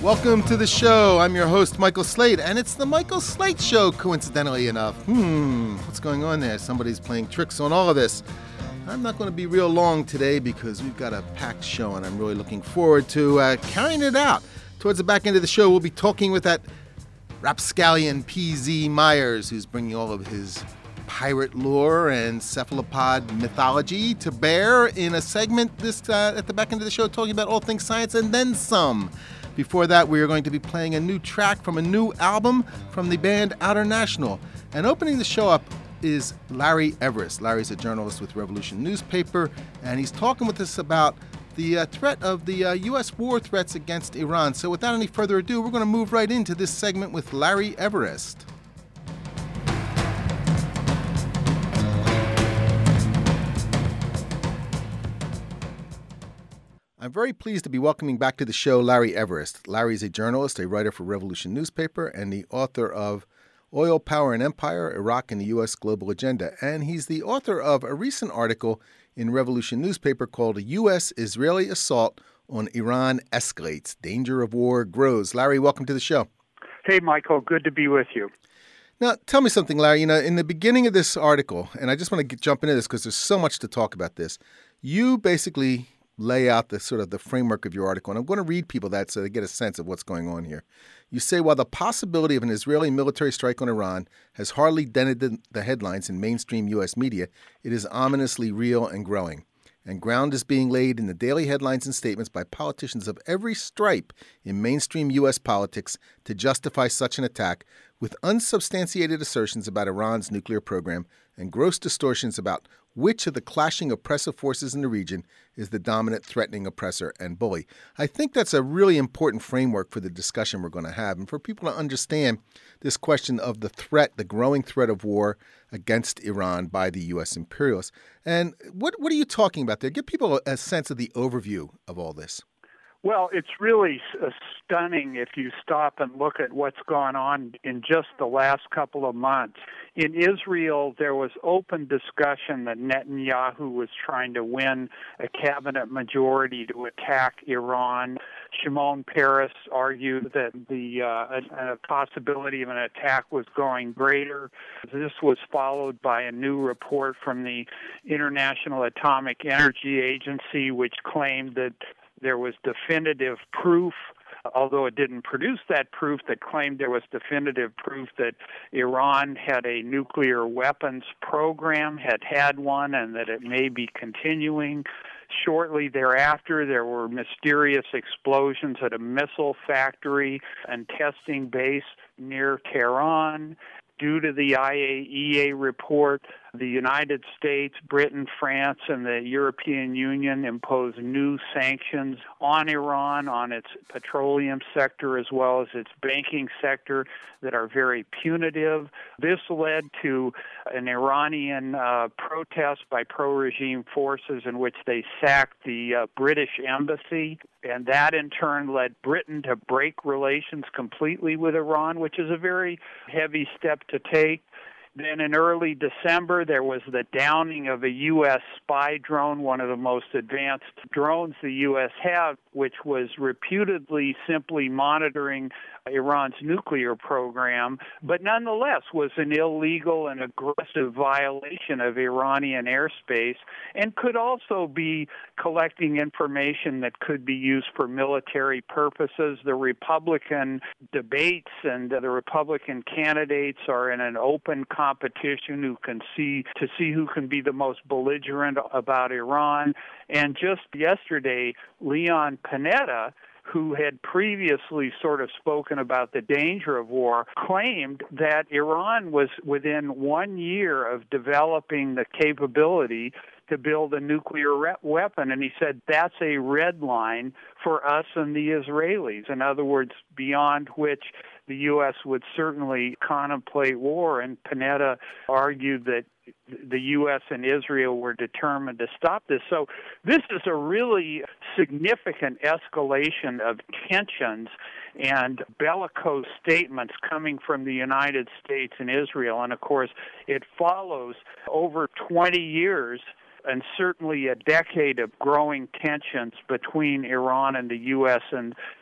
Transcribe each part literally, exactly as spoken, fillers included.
Welcome to the show. I'm your host, Michael Slate, and it's the Michael Slate Show, coincidentally enough. Hmm, what's going on there? Somebody's playing tricks on all of this. I'm not going to be real long today because we've got a packed show, and I'm really looking forward to uh, carrying it out. Towards the back end of the show, we'll be talking with that rapscallion P Z Myers, who's bringing all of his pirate lore and cephalopod mythology to bear in a segment this uh, at the back end of the show, talking about all things science and then some. Before that, we are going to be playing a new track from a new album from the band Outer National. And opening the show up is Larry Everest. Larry's a journalist with Revolution Newspaper, and he's talking with us about the uh, threat of the uh, U S war threats against Iran. So without any further ado, we're going to move right into this segment with Larry Everest. I'm very pleased to be welcoming back to the show Larry Everest. Larry is a journalist, a writer for Revolution Newspaper, and the author of Oil, Power, and Empire, Iraq and the U S Global Agenda. And he's the author of a recent article in Revolution Newspaper called U S-Israeli Assault on Iran Escalates. Danger of War Grows. Larry, welcome to the show. Hey, Michael. Good to be with you. Now, tell me something, Larry. You know, in the beginning of this article, and I just want to get, jump into this because there's so much to talk about this, you basically lay out the sort of the framework of your article. And I'm going to read people that so they get a sense of what's going on here. You say, while the possibility of an Israeli military strike on Iran has hardly dented the headlines in mainstream U S media, it is ominously real and growing. And ground is being laid in the daily headlines and statements by politicians of every stripe in mainstream U S politics to justify such an attack, with unsubstantiated assertions about Iran's nuclear program and gross distortions about which of the clashing oppressive forces in the region is the dominant threatening oppressor and bully. I think that's a really important framework for the discussion we're going to have, and for people to understand this question of the threat, the growing threat of war against Iran by the U S imperialists. And what what are you talking about there? Give people a sense of the overview of all this. Well, it's really uh, stunning if you stop and look at what's gone on in just the last couple of months. In Israel, there was open discussion that Netanyahu was trying to win a cabinet majority to attack Iran. Shimon Peres argued that the uh, a possibility of an attack was growing greater. This was followed by a new report from the International Atomic Energy Agency, which claimed that there was definitive proof, although it didn't produce that proof, that claimed there was definitive proof that Iran had a nuclear weapons program, had had one, and that it may be continuing. Shortly thereafter, there were mysterious explosions at a missile factory and testing base near Tehran. Due to the I A E A report, the United States, Britain, France, and the European Union imposed new sanctions on Iran, on its petroleum sector as well as its banking sector, that are very punitive. This led to an Iranian uh, protest by pro-regime forces in which they sacked the uh, British embassy, and that in turn led Britain to break relations completely with Iran, which is a very heavy step to take. Then in early December, there was the downing of a U S spy drone, one of the most advanced drones the U S had, which was reputedly simply monitoring Iran's nuclear program, but nonetheless was an illegal and aggressive violation of Iranian airspace, and could also be collecting information that could be used for military purposes. The Republican debates and the Republican candidates are in an open competition who can see to see who can be the most belligerent about Iran. And just yesterday, Leon Panetta, who had previously sort of spoken about the danger of war, claimed that Iran was within one year of developing the capability to build a nuclear re- weapon. And he said that's a red line for us and the Israelis. In other words, beyond which the U S would certainly contemplate war. And Panetta argued that the U S and Israel were determined to stop this. So this is a really significant escalation of tensions and bellicose statements coming from the United States and Israel. And, of course, it follows over twenty years and certainly a decade of growing tensions between Iran and the U S. And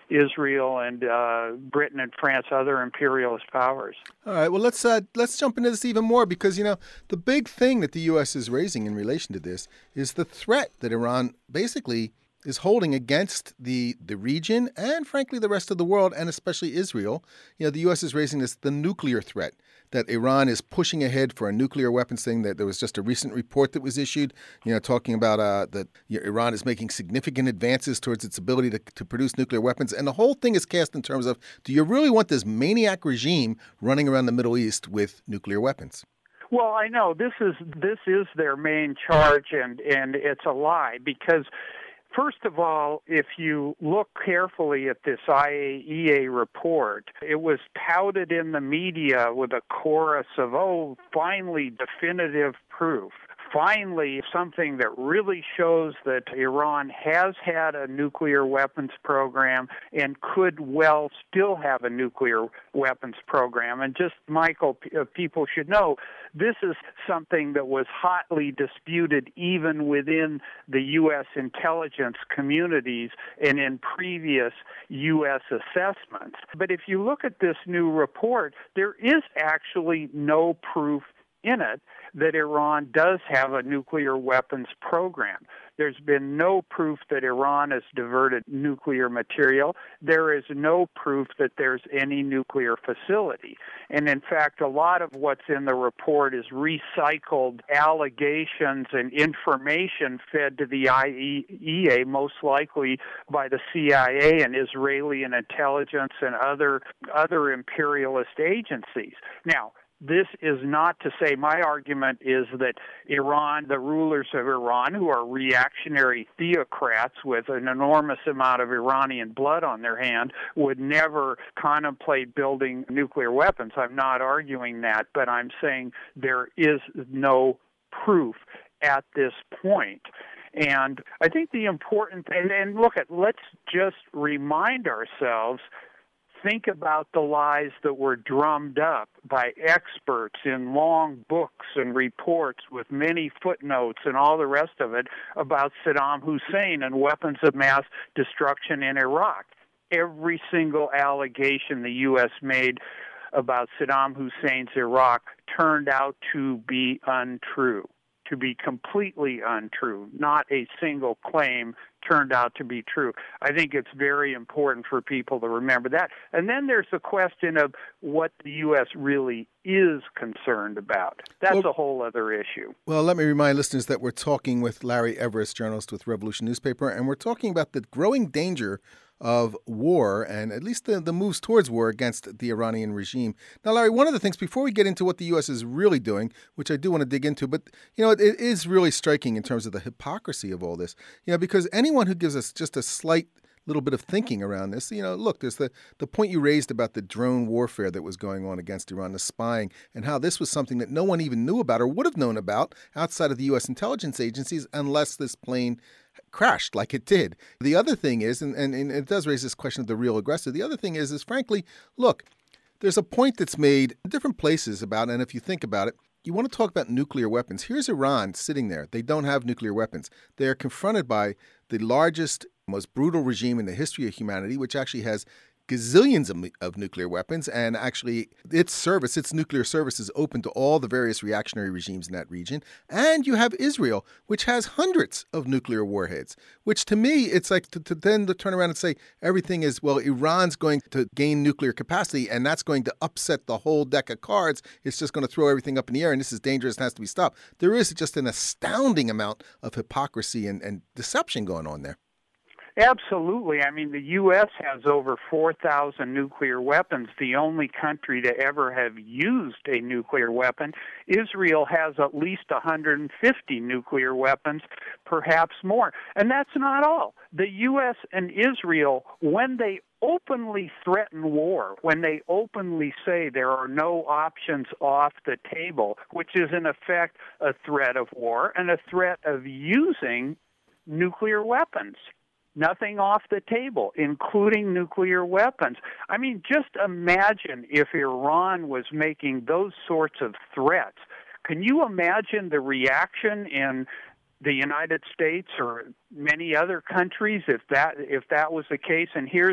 Israel and uh, Britain and France, other imperialist powers. All right. Well, let's uh, let's jump into this even more because, you know, the big thing that the U S is raising in relation to this is the threat that Iran basically is holding against the the region and, frankly, the rest of the world, and especially Israel. You know, the U S is raising this the nuclear threat, that Iran is pushing ahead for a nuclear weapons thing. That there was just a recent report that was issued, you know, talking about uh, that you know, Iran is making significant advances towards its ability to, to produce nuclear weapons. And the whole thing is cast in terms of, do you really want this maniac regime running around the Middle East with nuclear weapons? Well, I know this is this is their main charge, and, and it's a lie because, first of all, if you look carefully at this I A E A report, it was touted in the media with a chorus of, oh, finally, definitive proof. Finally, something that really shows that Iran has had a nuclear weapons program and could well still have a nuclear weapons program. And just, Michael, people should know, this is something that was hotly disputed even within the U S intelligence communities and in previous U S assessments. But if you look at this new report, there is actually no proof in it that Iran does have a nuclear weapons program. There's been no proof that Iran has diverted nuclear material. There is no proof that there's any nuclear facility. And in fact, a lot of what's in the report is recycled allegations and information fed to the I A E A, most likely by the C I A and Israeli intelligence and other other imperialist agencies. Now, this is not to say, my argument is that Iran, the rulers of Iran, who are reactionary theocrats with an enormous amount of Iranian blood on their hand, would never contemplate building nuclear weapons. I'm not arguing that, but I'm saying there is no proof at this point. And I think the important, and, and look at, let's just remind ourselves, think about the lies that were drummed up by experts in long books and reports with many footnotes and all the rest of it about Saddam Hussein and weapons of mass destruction in Iraq. Every single allegation the U S made about Saddam Hussein's Iraq turned out to be untrue, to be completely untrue. Not a single claim turned out to be true. I think it's very important for people to remember that. And then there's the question of what the U S really is concerned about. That's well, a whole other issue. Well, let me remind listeners that we're talking with Larry Everest, journalist with Revolution Newspaper, and we're talking about the growing danger of war and at least the, the moves towards war against the Iranian regime. Now, Larry, one of the things, before we get into what the U S is really doing, which I do want to dig into, but, you know, it, it is really striking in terms of the hypocrisy of all this, you know, because anyone who gives us just a slight little bit of thinking around this, you know, look, there's the, the point you raised about the drone warfare that was going on against Iran, the spying, and how this was something that no one even knew about or would have known about outside of the U S intelligence agencies unless this plane crashed like it did. The other thing is, and, and, and it does raise this question of the real aggressor, the other thing is, is frankly, look, there's a point that's made in different places about, and if you think about it, you want to talk about nuclear weapons. Here's Iran sitting there. They don't have nuclear weapons. They are confronted by the largest, most brutal regime in the history of humanity, which actually has gazillions of, of nuclear weapons, and actually its service, its nuclear service is open to all the various reactionary regimes in that region. And you have Israel, which has hundreds of nuclear warheads, which to me, it's like to, to then to turn around and say everything is, well, Iran's going to gain nuclear capacity, and that's going to upset the whole deck of cards. It's just going to throw everything up in the air, and this is dangerous and has to be stopped. There is just an astounding amount of hypocrisy and, and deception going on there. Absolutely. I mean, the U S has over four thousand nuclear weapons, the only country to ever have used a nuclear weapon. Israel has at least one hundred fifty nuclear weapons, perhaps more. And that's not all. The U S and Israel, when they openly threaten war, when they openly say there are no options off the table, which is in effect a threat of war and a threat of using nuclear weapons. Nothing off the table, including nuclear weapons. I mean, just imagine if Iran was making those sorts of threats. Can you imagine the reaction in the United States or many other countries if that if that was the case? And here's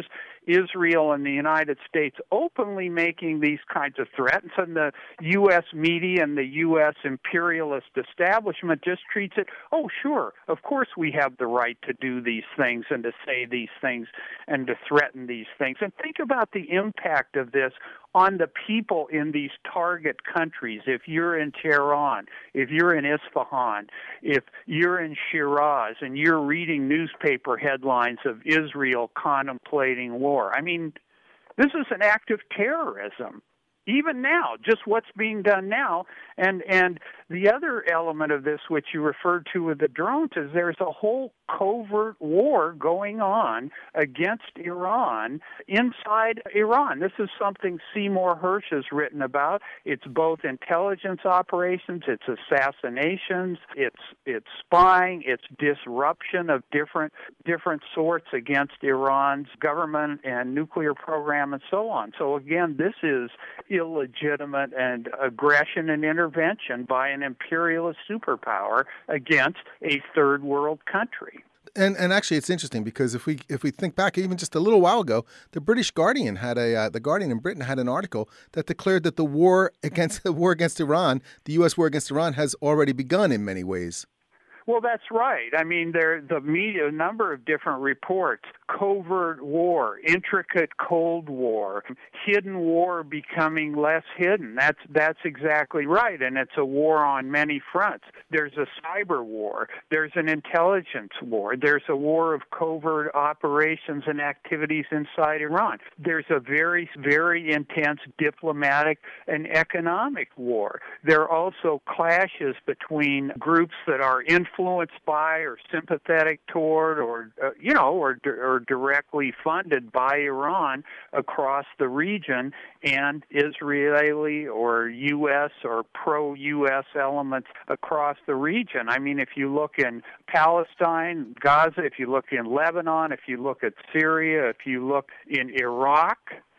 Israel and the United States openly making these kinds of threats, and the U S media and the U S imperialist establishment just treats it, oh, sure, of course we have the right to do these things and to say these things and to threaten these things. And think about the impact of this on the people in these target countries. If you're in Tehran, if you're in Isfahan, if you're in Shiraz, and you're reading newspaper headlines of Israel contemplating war, I mean, this is an act of terrorism. Even now, just what's being done now. And and the other element of this, which you referred to with the drones, is there's a whole covert war going on against Iran inside Iran. This is something Seymour Hersh has written about. It's both intelligence operations, it's assassinations, it's it's spying, it's disruption of different different sorts against Iran's government and nuclear program and so on. So again, this is illegitimate and aggression and intervention by an imperialist superpower against a third world country. And and actually, it's interesting because if we if we think back even just a little while ago, the British Guardian had a uh, the Guardian in Britain had an article that declared that the war against the war against Iran, the U S war against Iran, has already begun in many ways. Well, that's right. I mean, there the media, a number of different reports, covert war, intricate Cold War, hidden war becoming less hidden. That's that's exactly right, and it's a war on many fronts. There's a cyber war. There's an intelligence war. There's a war of covert operations and activities inside Iran. There's a very, very intense diplomatic and economic war. There are also clashes between groups that are influenced influenced by or sympathetic toward or, uh, you know, or, or directly funded by Iran across the region, and Israeli or U S or pro-U S elements across the region. I mean, if you look in Palestine, Gaza, if you look in Lebanon, if you look at Syria, if you look in Iraq,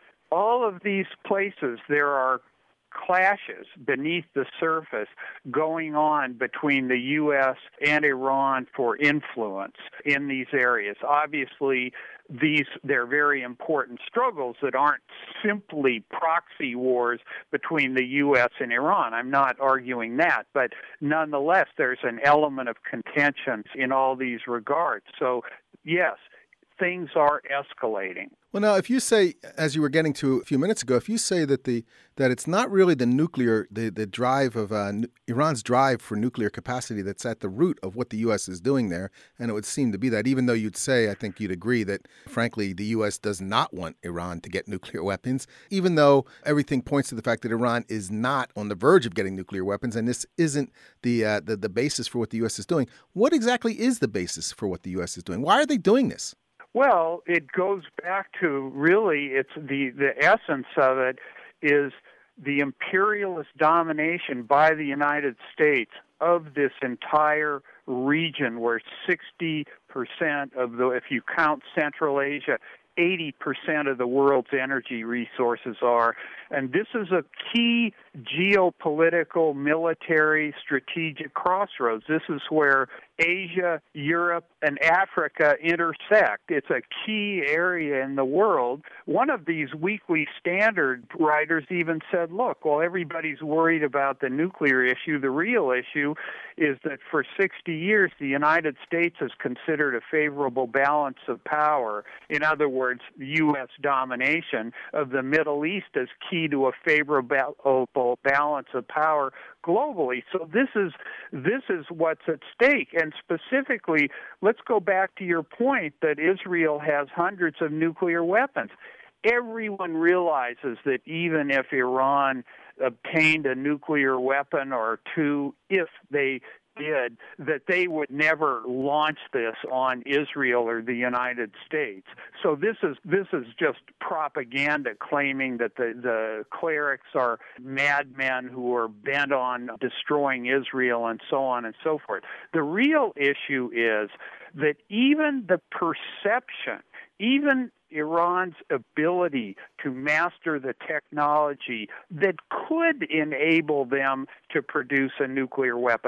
all of these places, there are clashes beneath the surface going on between the U S and Iran for influence in these areas. Obviously, these they're very important struggles that aren't simply proxy wars between the U S and Iran. I'm not arguing that, but nonetheless, there's an element of contention in all these regards. So, yes, things are escalating. Well, now, if you say, as you were getting to a few minutes ago, if you say that the that it's not really the nuclear, the, the drive of uh, Iran's drive for nuclear capacity that's at the root of what the U S is doing there, and it would seem to be that, even though you'd say, I think you'd agree that, frankly, the U S does not want Iran to get nuclear weapons, even though everything points to the fact that Iran is not on the verge of getting nuclear weapons, and this isn't the uh, the, the basis for what the U S is doing. What exactly is the basis for what the U S is doing? Why are they doing this? Well, it goes back to really, it's the, the essence of it is the imperialist domination by the United States of this entire region where sixty percent of the, if you count Central Asia, eighty percent of the world's energy resources are. And this is a key geopolitical, military, strategic crossroads. This is where Asia, Europe, and Africa intersect. It's a key area in the world. One of these Weekly Standard writers even said, look, while everybody's worried about the nuclear issue, the real issue is that for sixty years, the United States has considered a favorable balance of power. In other words, U S domination of the Middle East is key to a favorable balance of power globally. So this is this is what's at stake. And specifically, let's go back to your point that Israel has hundreds of nuclear weapons. Everyone realizes that even if Iran obtained a nuclear weapon or two, if they did, that they would never launch this on Israel or the United States. So this is this is just propaganda claiming that the, the clerics are madmen who are bent on destroying Israel and so on and so forth. The real issue is that even the perception, even Iran's ability to master the technology that could enable them to produce a nuclear weapon.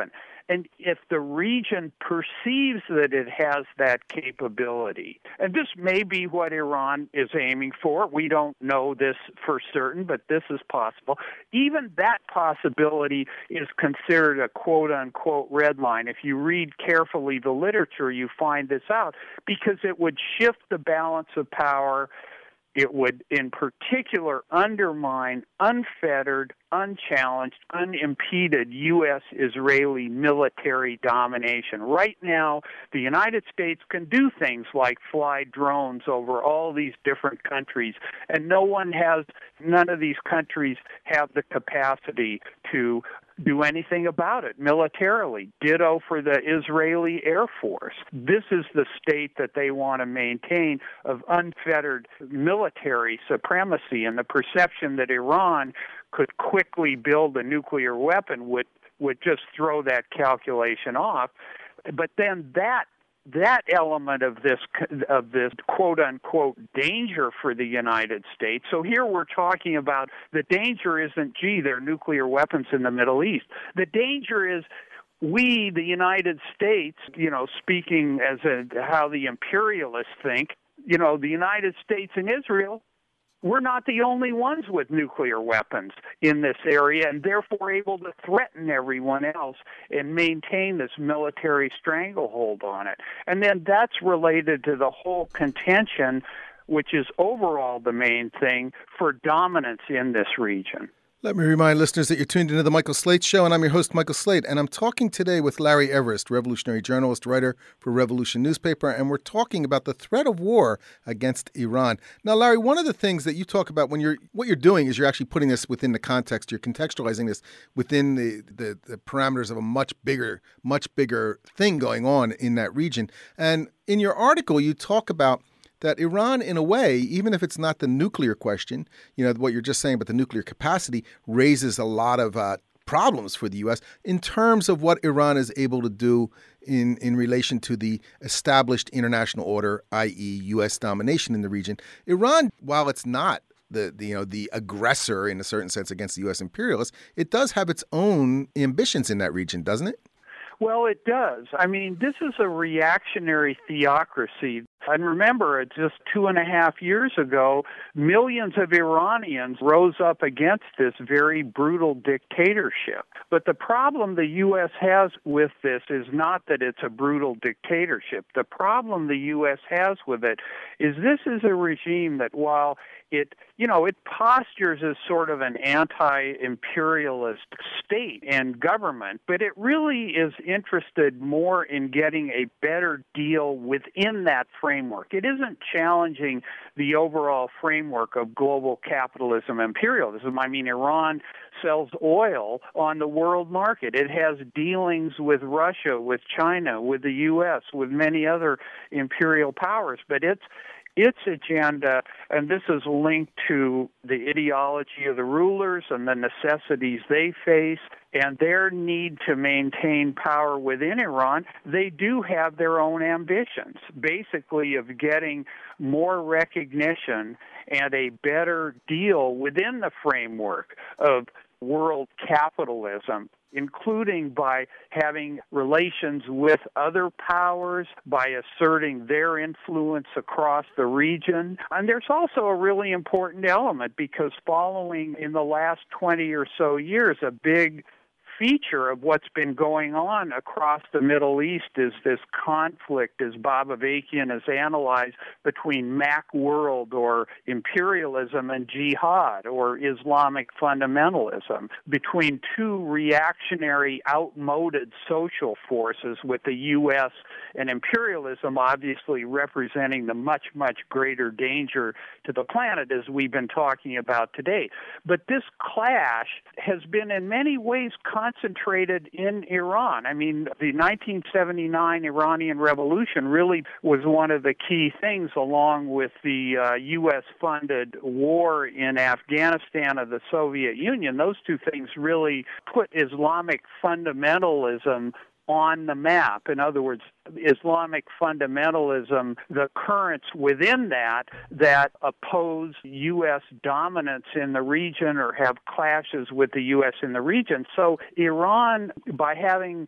And if the region perceives that it has that capability, and this may be what Iran is aiming for, we don't know this for certain, but this is possible, even that possibility is considered a quote-unquote red line. If you read carefully the literature, you find this out, because it would shift the balance of power. It would, in particular, undermine unfettered, unchallenged, unimpeded U S Israeli military domination. Right now, the United States can do things like fly drones over all these different countries, and no one has, none of these countries have the capacity to do anything about it militarily. Ditto for the Israeli Air Force. This is the state that they want to maintain of unfettered military supremacy, and the perception that Iran could quickly build a nuclear weapon would, would just throw that calculation off. But then that that element of this of this quote-unquote danger for the United States. So here we're talking about the danger isn't, gee, there are nuclear weapons in the Middle East. The danger is we, the United States, you know, speaking as a, how the imperialists think, you know, the United States and Israel, we're not the only ones with nuclear weapons in this area, and therefore able to threaten everyone else and maintain this military stranglehold on it. And then that's related to the whole contention, which is overall the main thing, for dominance in this region. Let me remind listeners that you're tuned into The Michael Slate Show, and I'm your host, Michael Slate, and I'm talking today with Larry Everest, revolutionary journalist, writer for Revolution newspaper, and we're talking about the threat of war against Iran. Now, Larry, one of the things that you talk about when you're, what you're doing is you're actually putting this within the context, you're contextualizing this within the, the, the parameters of a much bigger, much bigger thing going on in that region. And in your article, you talk about that Iran, in a way, even if it's not the nuclear question, you know, what you're just saying about the nuclear capacity raises a lot of uh, problems for the U S in terms of what Iran is able to do in, in relation to the established international order, that is U S domination in the region. Iran, while it's not the, the you know the aggressor in a certain sense against the U S imperialists, it does have its own ambitions in that region, doesn't it? Well, it does. I mean, this is a reactionary theocracy. And remember, just two and a half years ago, millions of Iranians rose up against this very brutal dictatorship. But the problem the U S has with this is not that it's a brutal dictatorship. The problem the U S has with it is this is a regime that, while it, you know, it postures as sort of an anti-imperialist state and government, but it really is interested more in getting a better deal within that framework. It isn't challenging the overall framework of global capitalism, imperialism. I mean, Iran sells oil on the world market. It has dealings with Russia, with China, with the U S, with many other imperial powers, but it's Its agenda, and this is linked to the ideology of the rulers and the necessities they face and their need to maintain power within Iran, they do have their own ambitions, basically of getting more recognition and a better deal within the framework of world capitalism, including by having relations with other powers, by asserting their influence across the region. And there's also a really important element, because following in the last twenty or so years, a big feature of what's been going on across the Middle East is this conflict, as Bob Avakian has analyzed, between Mac world or imperialism and jihad or Islamic fundamentalism, between two reactionary, outmoded social forces, with the U S and imperialism obviously representing the much, much greater danger to the planet, as we've been talking about today. But this clash has been in many ways concentrated in Iran. I mean, the nineteen seventy-nine Iranian Revolution really was one of the key things, along with the uh, U S-funded war in Afghanistan of the Soviet Union. Those two things really put Islamic fundamentalism on the map. In other words, Islamic fundamentalism, the currents within that that oppose U S dominance in the region or have clashes with the U S in the region. So Iran, by having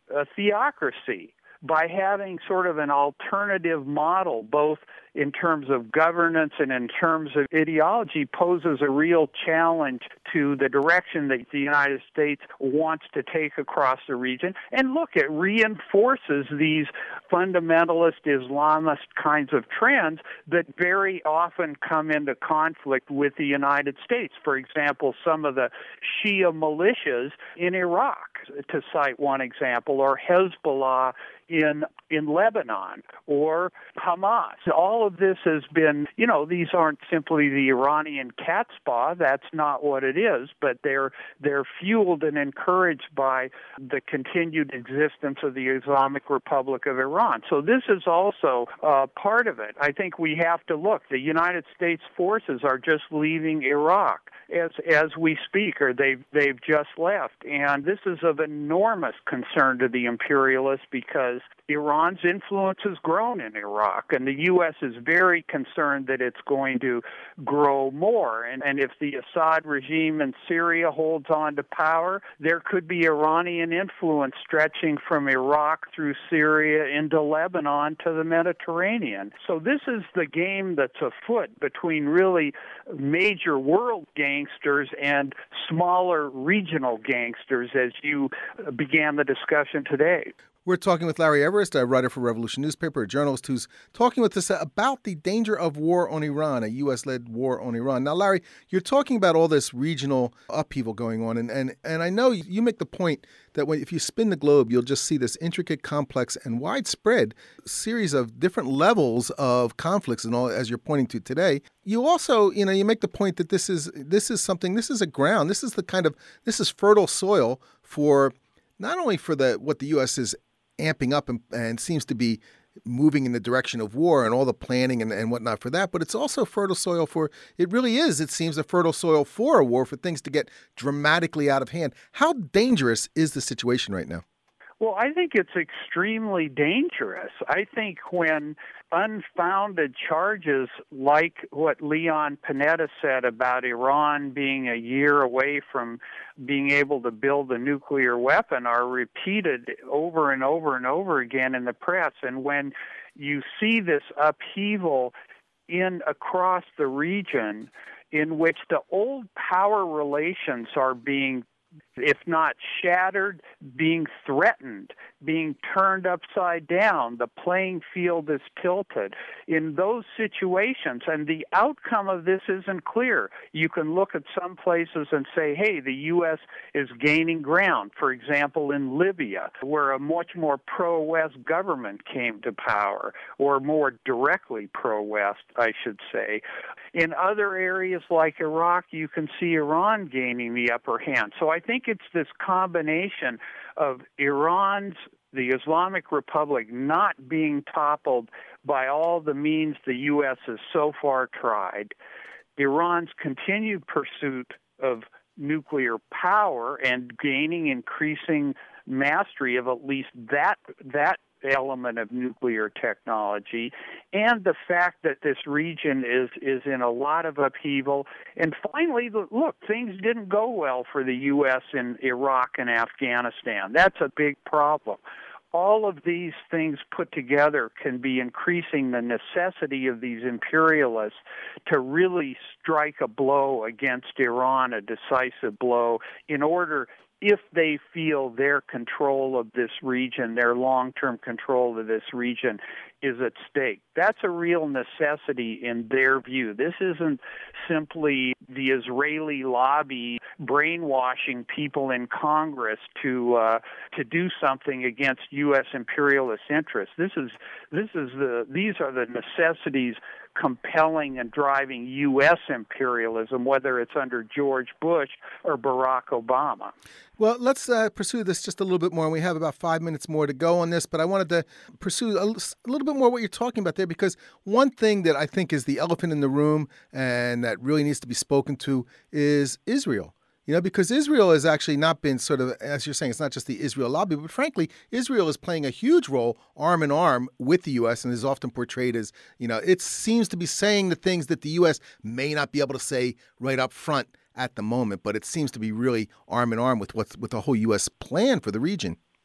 a theocracy, by having sort of an alternative model, both in terms of governance and in terms of ideology, poses a real challenge to the direction that the United States wants to take across the region. And look, it reinforces these fundamentalist Islamist kinds of trends that very often come into conflict with the United States. For example, some of the Shia militias in Iraq, to cite one example, or Hezbollah in in Lebanon, or Hamas. All of this has been, you know, these aren't simply the Iranian cat spa. That's not what it is, but they're they're fueled and encouraged by the continued existence of the Islamic Republic of Iran. So this is also uh, part of it. I think we have to look. The United States forces are just leaving Iraq as as we speak, or they've they've just left, and this is of enormous concern to the imperialists because Iran's influence has grown in Iraq, and the U S is very concerned that it's going to grow more. And, and if the Assad regime in Syria holds on to power, there could be Iranian influence stretching from Iraq through Syria into Lebanon to the Mediterranean. So this is the game that's afoot between really major world gangsters and smaller regional gangsters, as you began the discussion today. We're talking with Larry Everest, a writer for Revolution Newspaper, a journalist who's talking with us about the danger of war on Iran, a U S-led war on Iran. Now, Larry, you're talking about all this regional upheaval going on, and, and, and I know you make the point that when, if you spin the globe, you'll just see this intricate, complex, and widespread series of different levels of conflicts and all, as you're pointing to today. You also, you know, you make the point that this is this is something, this is a ground, this is the kind of, this is fertile soil for, not only for the what the U S is amping up and, and seems to be moving in the direction of war and all the planning and, and whatnot for that, but it's also fertile soil for, it really is, it seems, a fertile soil for a war, for things to get dramatically out of hand. How dangerous is the situation right now? Well, I think it's extremely dangerous. I think when unfounded charges like what Leon Panetta said about Iran being a year away from being able to build a nuclear weapon are repeated over and over and over again in the press, and when you see this upheaval in across the region in which the old power relations are being, if not shattered, being threatened, being turned upside down, the playing field is tilted. In those situations, and the outcome of this isn't clear. You can look at some places and say, hey, the U S is gaining ground. For example, in Libya, where a much more pro-West government came to power, or more directly pro-West, I should say. In other areas like Iraq, you can see Iran gaining the upper hand. So I think it's this combination of Iran's, the Islamic Republic, not being toppled by all the means the U S has so far tried, Iran's continued pursuit of nuclear power and gaining increasing mastery of at least that that element of nuclear technology, and the fact that this region is is in a lot of upheaval. And finally, look, things didn't go well for the U S in Iraq and Afghanistan. That's a big problem. All of these things put together can be increasing the necessity of these imperialists to really strike a blow against Iran, a decisive blow, in order, if they feel their control of this region, their long-term control of this region is at stake. That's a real necessity in their view. This isn't simply the Israeli lobby brainwashing people in Congress to uh, to do something against U S imperialist interests. This is this is the these are the necessities compelling and driving U S imperialism, whether it's under George Bush or Barack Obama. Well, let's uh, pursue this just a little bit more. We have about five minutes more to go on this, but I wanted to pursue a, a little bit more what you're talking about there, because one thing that I think is the elephant in the room and that really needs to be spoken to is Israel. You know, because Israel has actually not been sort of, as you're saying, it's not just the Israel lobby, but frankly, Israel is playing a huge role arm in arm with the U S and is often portrayed as, you know, it seems to be saying the things that the U S may not be able to say right up front at the moment, but it seems to be really arm in arm with what's with the whole U S plan for the region.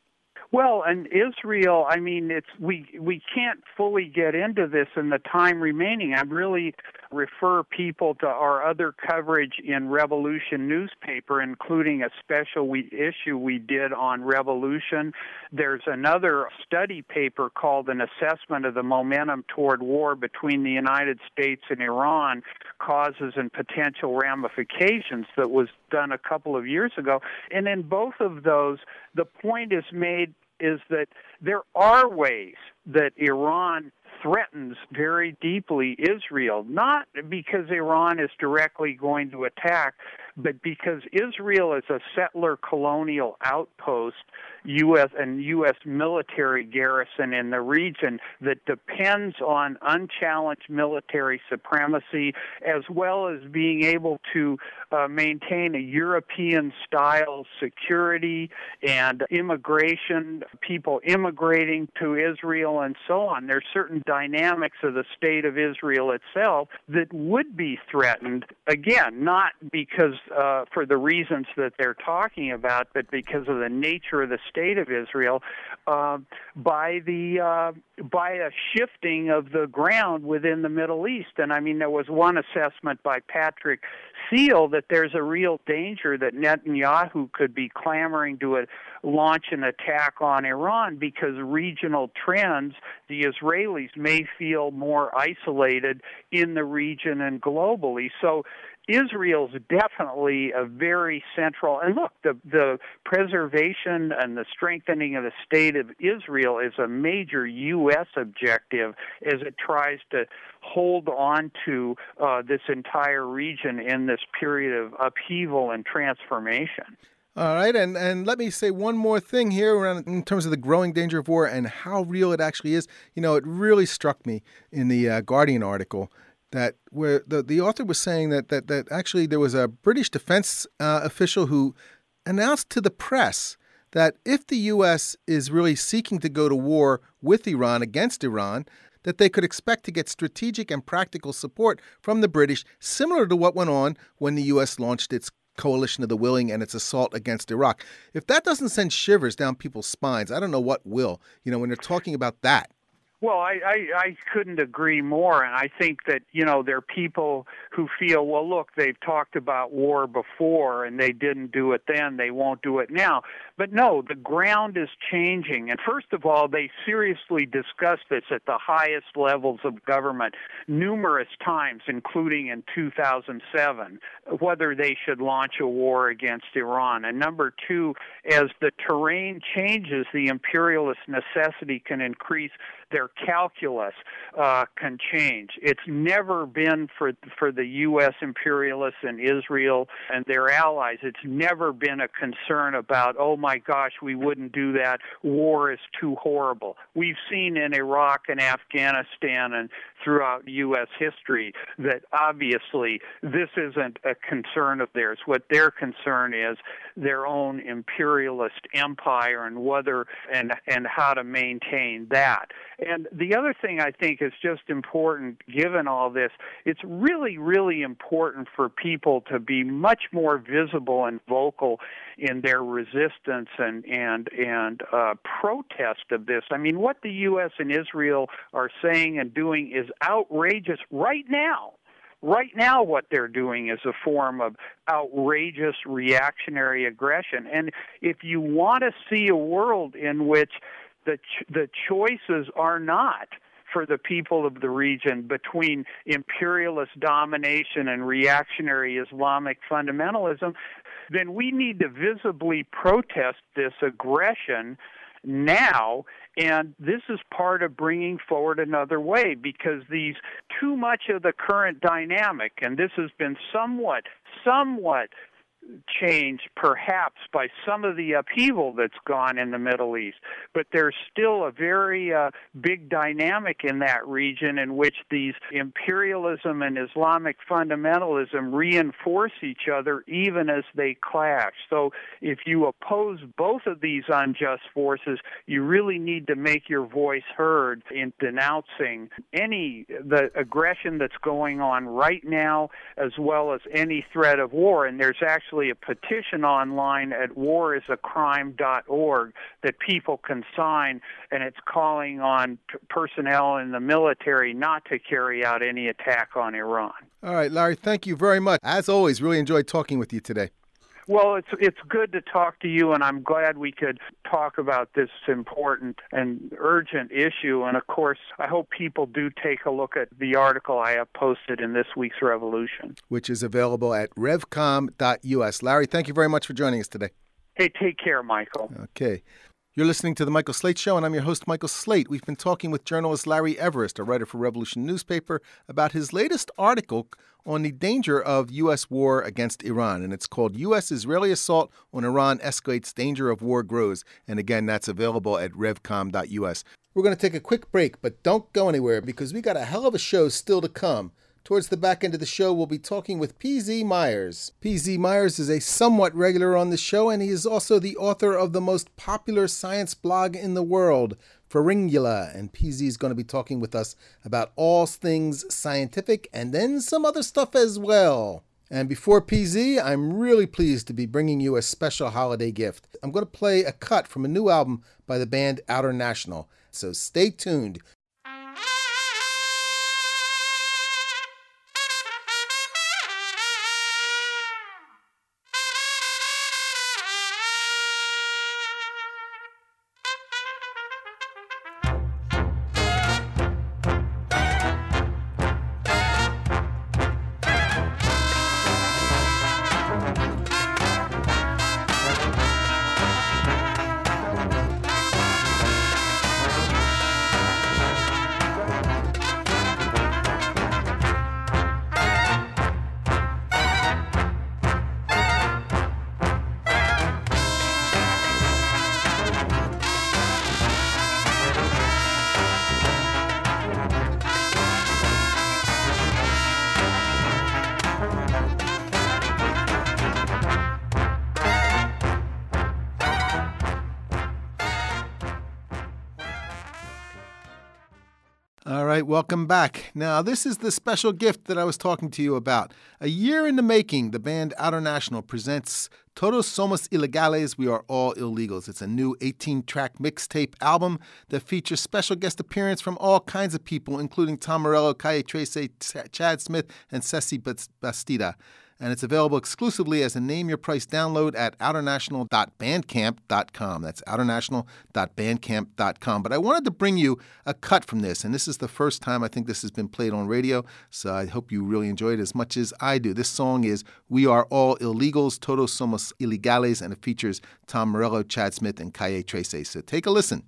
Well, and Israel, I mean, it's we we can't fully get into this in the time remaining. I really refer people to our other coverage in Revolution newspaper, including a special we, issue we did on Revolution. There's another study paper called An Assessment of the Momentum Toward War Between the United States and Iran, Causes and Potential Ramifications, that was done a couple of years ago. And in both of those, the point is made is that there are ways that Iran threatens very deeply Israel, not because Iran is directly going to attack, but because Israel is a settler colonial outpost, U S and U S military garrison in the region that depends on unchallenged military supremacy, as well as being able to uh, maintain a European-style security and immigration, people immigrating to Israel and so on. There's certain dynamics of the state of Israel itself that would be threatened, again, not because uh, for the reasons that they're talking about, but because of the nature of the state of Israel, uh, by the uh, by a shifting of the ground within the Middle East. And I mean, there was one assessment by Patrick Seal that there's a real danger that Netanyahu could be clamoring to a, launch an attack on Iran because regional trends, the Israelis may feel more isolated in the region and globally. So Israel's definitely a very central, and look, the, the preservation and the strengthening of the state of Israel is a major U S objective as it tries to hold on to uh, this entire region in this period of upheaval and transformation. All right, and, and let me say one more thing here around in terms of the growing danger of war and how real it actually is. You know, it really struck me in the uh, Guardian article that where the, the author was saying that, that that actually there was a British defense uh, official who announced to the press that if the U S is really seeking to go to war with Iran against Iran, that they could expect to get strategic and practical support from the British, similar to what went on when the U S launched its Coalition of the Willing and its assault against Iraq. If that doesn't send shivers down people's spines, I don't know what will, you know, when they're talking about that. Well, I, I, I couldn't agree more, and I think that, you know, there are people who feel, well, look, they've talked about war before, and they didn't do it then, they won't do it now. But no, the ground is changing, and first of all, they seriously discussed this at the highest levels of government numerous times, including in two thousand seven, whether they should launch a war against Iran. And number two, as the terrain changes, the imperialist necessity can increase, their calculus uh, can change. It's never been for for the U S imperialists and Israel and their allies, it's never been a concern about, oh my gosh, we wouldn't do that, war is too horrible. We've seen in Iraq and Afghanistan and throughout U S history that obviously this isn't a concern of theirs. What their concern is their own imperialist empire and whether and and how to maintain that. And the other thing I think is just important, given all this, it's really, really important for people to be much more visible and vocal in their resistance and and and uh, protest of this. I mean, what the U S and Israel are saying and doing is outrageous right now. Right now, what they're doing is a form of outrageous reactionary aggression. And if you want to see a world in which the ch- the choices are not for the people of the region between imperialist domination and reactionary Islamic fundamentalism, then we need to visibly protest this aggression now, and this is part of bringing forward another way, because these too much of the current dynamic, and this has been somewhat, somewhat changed perhaps by some of the upheaval that's gone in the Middle East, but there's still a very uh, big dynamic in that region in which these imperialism and Islamic fundamentalism reinforce each other even as they clash. So if you oppose both of these unjust forces, you really need to make your voice heard in denouncing any the aggression that's going on right now, as well as any threat of war. And there's actually actually a petition online at war is a crime dot org that people can sign, and it's calling on p- personnel in the military not to carry out any attack on Iran. All right, Larry, thank you very much. As always, really enjoyed talking with you today. Well, it's it's good to talk to you, and I'm glad we could talk about this important and urgent issue. And, of course, I hope people do take a look at the article I have posted in this week's Revolution, which is available at revcom dot u s. Larry, thank you very much for joining us today. Hey, take care, Michael. Okay. You're listening to The Michael Slate Show, and I'm your host, Michael Slate. We've been talking with journalist Larry Everest, a writer for Revolution newspaper, about his latest article on the danger of U S war against Iran. And it's called U S Israeli Assault on Iran Escalates, Danger of War Grows. And again, that's available at revcom dot u s. We're going to take a quick break, but don't go anywhere because we got a hell of a show still to come. Towards the back end of the show, we'll be talking with P Z Myers. P Z Myers is a somewhat regular on the show, and he is also the author of the most popular science blog in the world, Pharyngula. And P Z is going to be talking with us about all things scientific and then some other stuff as well. And before P Z, I'm really pleased to be bringing you a special holiday gift. I'm going to play a cut from a new album by the band Outer National. So stay tuned. All right, welcome back. Now, this is the special gift that I was talking to you about. A year in the making, the band Outer National presents Todos Somos Ilegales, We Are All Illegals. It's a new eighteen-track mixtape album that features special guest appearance from all kinds of people, including Tom Morello, Calle Tracy, Chad Smith, and Ceci Bastida. And it's available exclusively as a Name Your Price download at outernational dot bandcamp dot com. That's outernational dot bandcamp dot com. But I wanted to bring you a cut from this, and this is the first time I think this has been played on radio, so I hope you really enjoy it as much as I do. This song is We Are All Illegals, Todos Somos Ilegales, and it features Tom Morello, Chad Smith, and Calle Tracy. So take a listen.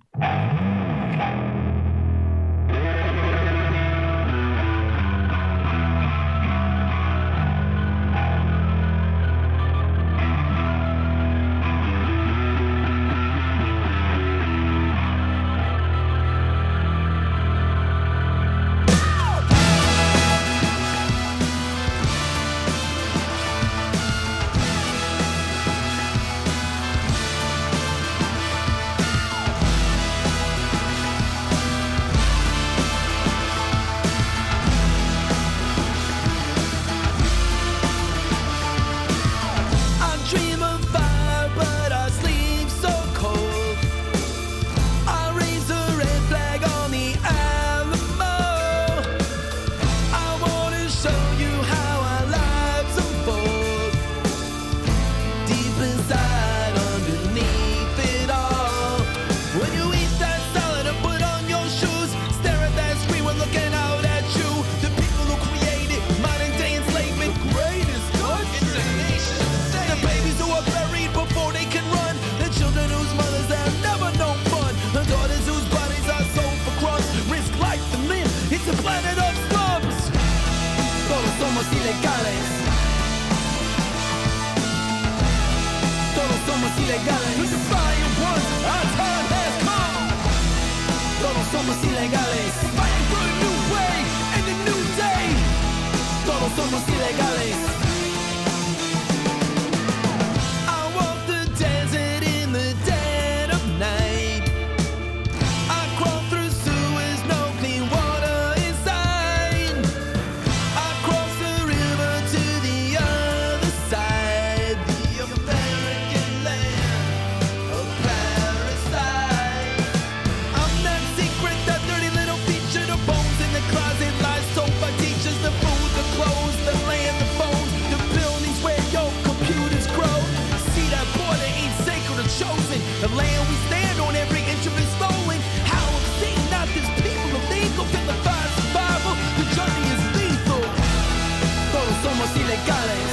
chosen. The land we stand on, every inch of it stolen. How obscene, not this people illegal. Can the fire survival? The journey is lethal. Todos somos ilegales.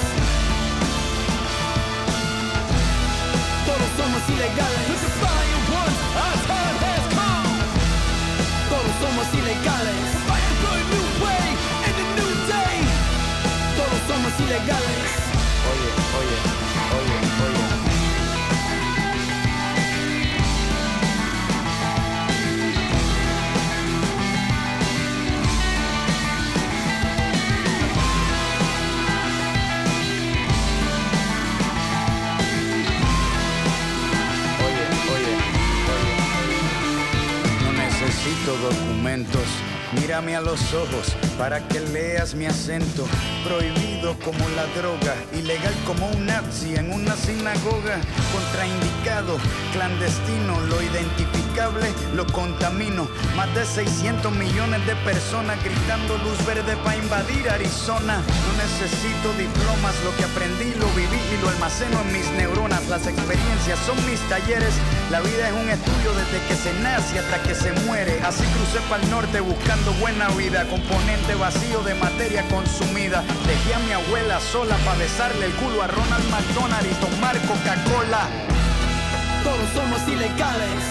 Todos somos ilegales. Look at fire once, our time has come. Todos somos ilegales. Fighting for a new way and a new day. Todos somos ilegales. Oye, oye, oye, oye. Documentos, mírame a los ojos para que leas mi acento. Prohibido como la droga, ilegal como un nazi en una sinagoga. Contraindicado, clandestino, lo identificable lo contamino. Más de seiscientos millones de personas gritando luz verde para invadir Arizona. No necesito diplomas, lo que aprendí lo viví y lo almaceno en mis neuronas. Las experiencias son mis talleres. La vida es un estudio desde que se nace hasta que se muere. Así crucé para el norte buscando buena vida. Componente vacío de materia consumida. Dejé a mi abuela sola para besarle el culo a Ronald McDonald y tomar Coca-Cola. Todos somos ilegales.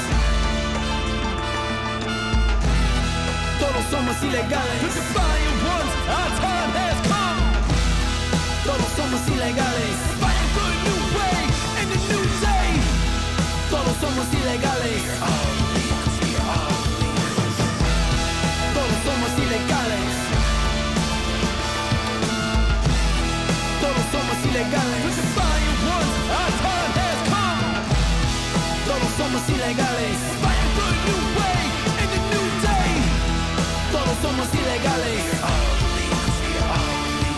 Todos somos ilegales. Put the fire once, our time has come. Todos somos ilegales. Fighting for a new way and a new day. Todos somos ilegales. All legals, we are all legals. Todos somos ilegales. Todos somos ilegales. Put the fire once, our time has come. Todos somos ilegales. Fighting for a new way and a new day. Todos somos ilegales. We are all legals, we are all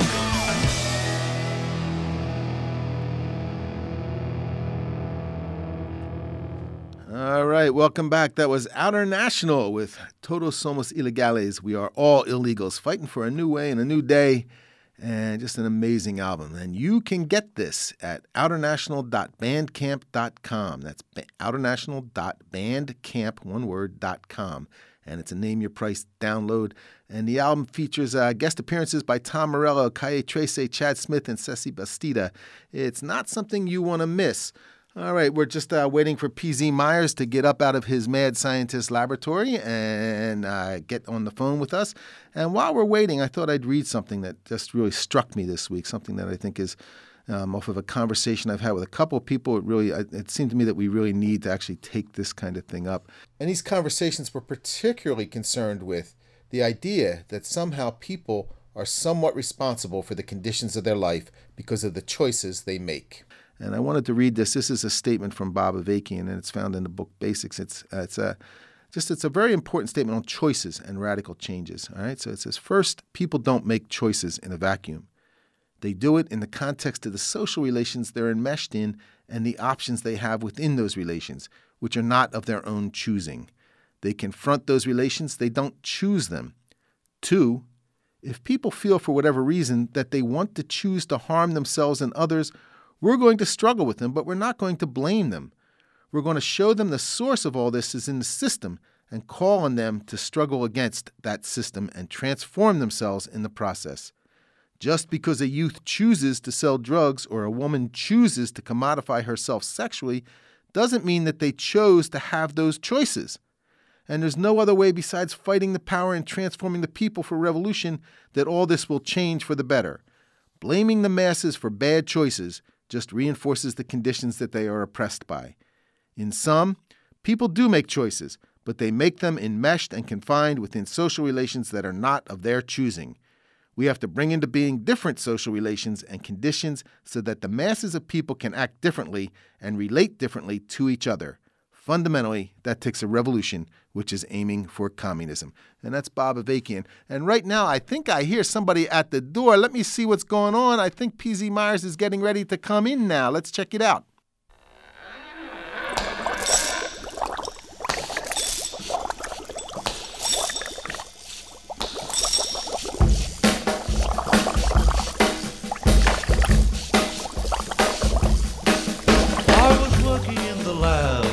All right, welcome back. That was Outer National with Todos Somos Ilegales. We are all illegals, fighting for a new way and a new day. And just an amazing album. And you can get this at outernational dot bandcamp dot com. That's outernational dot bandcamp, one word, dot com. And it's a Name Your Price download. And the album features uh, guest appearances by Tom Morello, Calle Trece, Chad Smith, and Ceci Bastida. It's not something you want to miss. All right, we're just uh, waiting for P Z Myers to get up out of his mad scientist laboratory and uh, get on the phone with us. And while we're waiting, I thought I'd read something that just really struck me this week, something that I think is um, off of a conversation I've had with a couple of people. It really, it seemed to me that we really need to actually take this kind of thing up. And these conversations were particularly concerned with the idea that somehow people are somewhat responsible for the conditions of their life because of the choices they make. And I wanted to read this. This is a statement from Bob Avakian, and it's found in the book Basics. It's uh, it's a just it's a very important statement on choices and radical changes. All right. So it says, first, people don't make choices in a vacuum. They do it in the context of the social relations they're enmeshed in and the options they have within those relations, which are not of their own choosing. They confront those relations. They don't choose them. Two, if people feel for whatever reason that they want to choose to harm themselves and others, we're going to struggle with them, but we're not going to blame them. We're going to show them the source of all this is in the system and call on them to struggle against that system and transform themselves in the process. Just because a youth chooses to sell drugs or a woman chooses to commodify herself sexually doesn't mean that they chose to have those choices. And there's no other way besides fighting the power and transforming the people for revolution that all this will change for the better. Blaming the masses for bad choices just reinforces the conditions that they are oppressed by. In sum, people do make choices, but they make them enmeshed and confined within social relations that are not of their choosing. We have to bring into being different social relations and conditions so that the masses of people can act differently and relate differently to each other. Fundamentally, that takes a revolution, which is aiming for communism. And that's Bob Avakian. And right now, I think I hear somebody at the door. Let me see what's going on. I think P Z Myers is getting ready to come in now. Let's check it out. I was working in the lab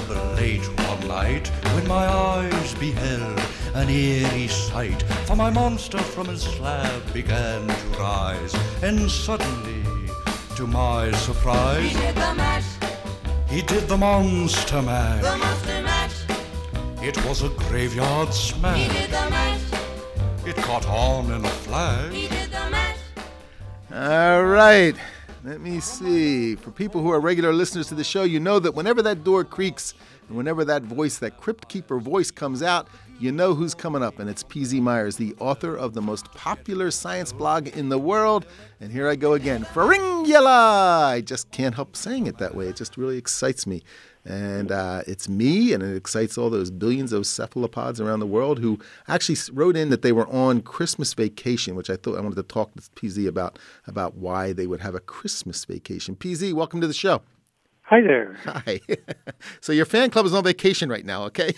when my eyes beheld an eerie sight, for my monster from his slab began to rise, and suddenly, to my surprise, He did the mash, he did the monster mash. the monster mash. It was a graveyard smash. He did the mash, It caught on in a flash. he did the mash. All right. Let me see. For people who are regular listeners to the show, you know that whenever that door creaks and whenever that voice, that Crypt Keeper voice comes out, you know who's coming up, and it's P Z Myers, the author of the most popular science blog in the world. And here I go again. Pharyngula! I just can't help saying it that way. It just really excites me. And uh, it's me, and it excites all those billions of cephalopods around the world who actually wrote in that they were on Christmas vacation, which I thought I wanted to talk to P Z about, about why they would have a Christmas vacation. P Z, welcome to the show. Hi there. Hi. So your fan club is on vacation right now, okay?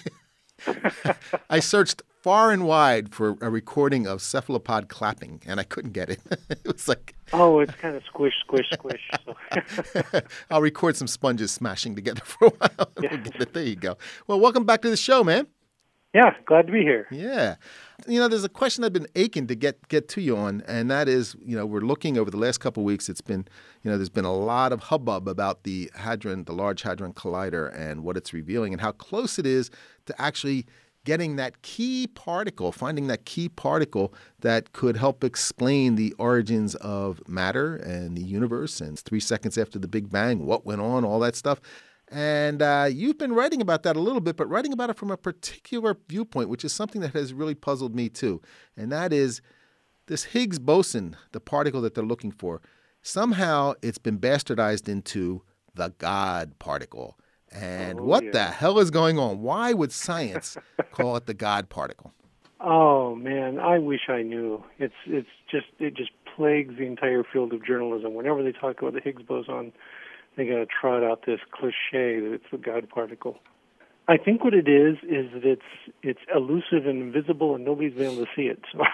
I searched far and wide for a recording of cephalopod clapping, and I couldn't get it. It was like... Oh, it's kind of squish, squish, squish. So. I'll record some sponges smashing together for a while. Yeah. We'll get it. There you go. Well, welcome back to the show, man. Yeah, glad to be here. Yeah. You know, there's a question I've been aching to get get to you on, and that is, you know, we're looking over the last couple of weeks. It's been, you know, there's been a lot of hubbub about the Hadron, the Large Hadron Collider, and what it's revealing, and how close it is to actually getting that key particle, finding that key particle that could help explain the origins of matter and the universe, and three seconds after the Big Bang, what went on, all that stuff. And uh, you've been writing about that a little bit, but writing about it from a particular viewpoint, which is something that has really puzzled me too. And that is this Higgs boson, the particle that they're looking for. Somehow it's been bastardized into the God particle. And Oh, what yeah. the hell is going on? Why would science call it the God particle? Oh man, I wish I knew. It's it's just it just plagues the entire field of journalism. Whenever they talk about the Higgs boson, they got to trot out this cliche that it's the God particle. I think what it is is that it's it's elusive and invisible, and nobody's been able to see it. So,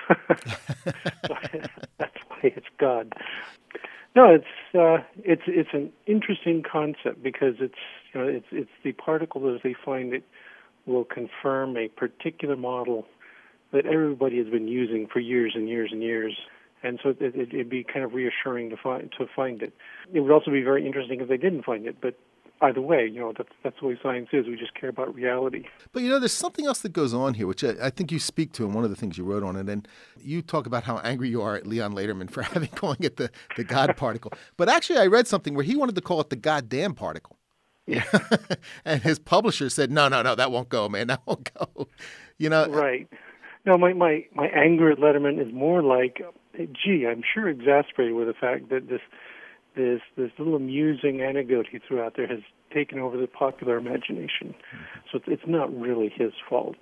so that's why it's God. No, it's uh, it's it's an interesting concept because it's you know it's it's the particle that they find that will confirm a particular model that everybody has been using for years and years and years. And so it, it, it'd be kind of reassuring to find to find it. It would also be very interesting if they didn't find it. But either way, you know, that's that's the way science is. We just care about reality. But, you know, there's something else that goes on here, which I, I think you speak to in one of the things you wrote on it. And you talk about how angry you are at Leon Lederman for having calling it the, the God particle. But actually, I read something where he wanted to call it the goddamn particle. Yeah. And his publisher said, no, no, no, that won't go, man. That won't go. You know, Right. No, my, my, my anger at Letterman is more like, gee, I'm sure exasperated with the fact that this this this little amusing anecdote he threw out there has taken over the popular imagination. So it's, it's not really his fault.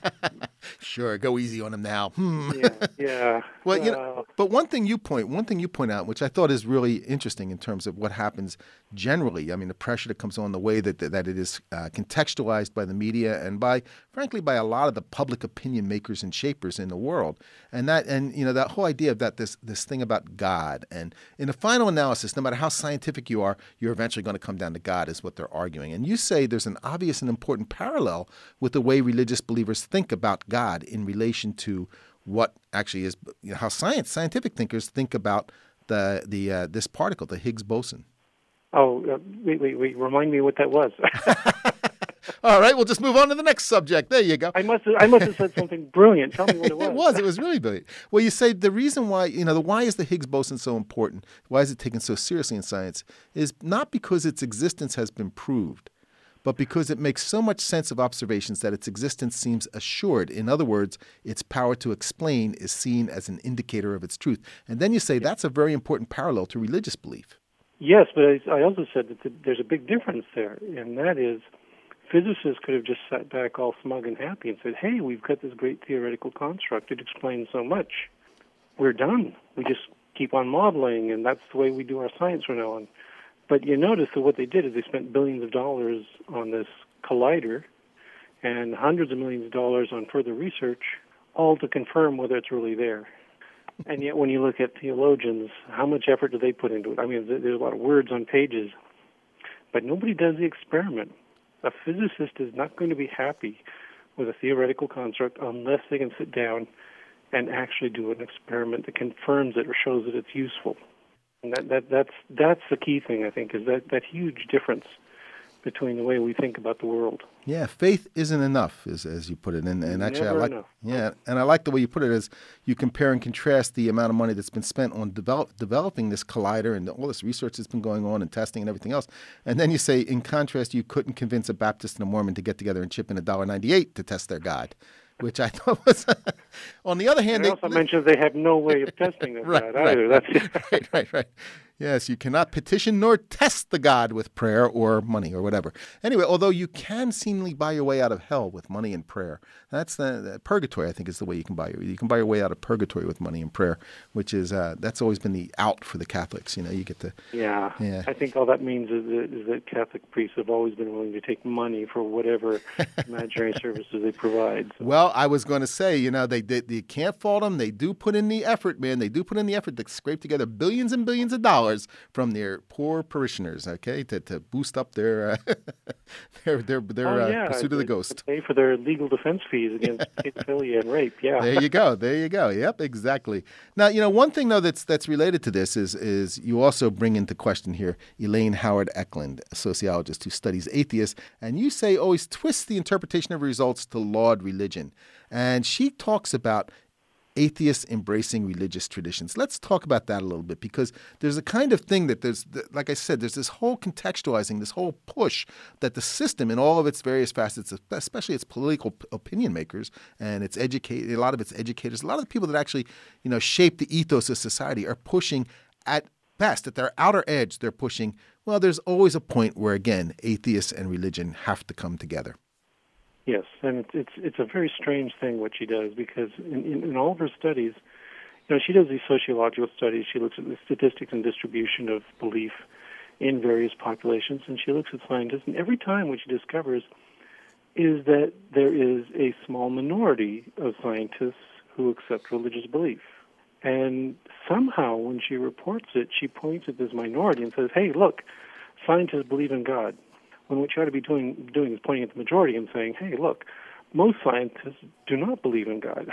Sure, go easy on him now. Hmm. Yeah, yeah. Well, you know, Well, but one thing you point, one thing you point out, which I thought is really interesting in terms of what happens generally. I mean, the pressure that comes on, the way that that it is uh, contextualized by the media and by, frankly, by a lot of the public opinion makers and shapers in the world, and that, and you know, that whole idea of that this this thing about God, and in the final analysis, no matter how scientific you are, you're eventually going to come down to God, is what they're arguing. And you say there's an obvious and important parallel with the way religious believers think about God in relation to what actually is, you know, how science, scientific thinkers think about the the uh, this particle, the Higgs boson. oh, uh, wait, wait, wait. Remind me what that was. All right, we'll just move on to the next subject. There you go. I must have, I must have said something brilliant. Tell me what it was. It was. It was really brilliant. Well, you say the reason why, you know, the why is the Higgs boson so important? Why is it taken so seriously in science? Is not because its existence has been proved, but because it makes so much sense of observations that its existence seems assured. In other words, its power to explain is seen as an indicator of its truth. And then you say that's a very important parallel to religious belief. Yes, but I I also said that th- there's a big difference there, and that is physicists could have just sat back all smug and happy and said, hey, we've got this great theoretical construct. It explains so much. We're done. We just keep on modeling, and that's the way we do our science from now on. But you notice that what they did is they spent billions of dollars on this collider and hundreds of millions of dollars on further research, all to confirm whether it's really there. And yet when you look at theologians, how much effort do they put into it? I mean, there's a lot of words on pages, but nobody does the experiment. A physicist is not going to be happy with a theoretical construct unless they can sit down and actually do an experiment that confirms it or shows that it's useful. And that, that that's that's the key thing, I think, is that, that huge difference between the way we think about the world. Yeah, faith isn't enough, as as you put it. And, and actually, Never I like enough. yeah, and I like the way you put it as you compare and contrast the amount of money that's been spent on develop, developing this collider and all this research that's been going on and testing and everything else. And then you say, in contrast, you couldn't convince a Baptist and a Mormon to get together and chip in one dollar ninety-eight to test their God, which I thought was. On the other hand, And they also mentioned they have no way of testing that right, God either. right, That's right, right, right. Yes, you cannot petition nor test the God with prayer or money or whatever. Anyway, although you can seemingly buy your way out of hell with money and prayer. That's the, the purgatory, I think, is the way you can buy your, you can buy your way out of purgatory with money and prayer, which is, uh, that's always been the out for the Catholics. You know, you get to. Yeah. Yeah. I think all that means is that, is that Catholic priests have always been willing to take money for whatever imaginary services they provide. So. Well, I was going to say, you know, they, they they can't fault them. They do put in the effort, man. They do put in the effort to scrape together billions and billions of dollars from their poor parishioners, okay, to, to boost up their uh, their their their oh, uh, yeah, pursuit of the to- ghost. To pay for their legal defense fees against pedophilia and rape. Yeah. There you go. There you go. Yep, exactly. Now, you know, one thing though that's that's related to this is is you also bring into question here Elaine Howard Eklund, a sociologist who studies atheists, and you say always twists the interpretation of results to laud religion, and she talks about atheists embracing religious traditions. Let's talk about that a little bit, because there's a kind of thing that there's, that, like I said, there's this whole contextualizing, this whole push that the system in all of its various facets, especially its political p- opinion makers and its educate, a lot of its educators, a lot of the people that actually, you know, shape the ethos of society are pushing at best, at their outer edge, they're pushing, well, there's always a point where, again, atheists and religion have to come together. Yes, and it's it's it's a very strange thing what she does, because in, in, in all of her studies, you know, she does these sociological studies. She looks at the statistics and distribution of belief in various populations, and she looks at scientists. And every time what she discovers is that there is a small minority of scientists who accept religious belief. And somehow, when she reports it, she points at this minority and says, "Hey, look, scientists believe in God." When what you ought to be doing, doing is pointing at the majority and saying, hey, look, most scientists do not believe in God.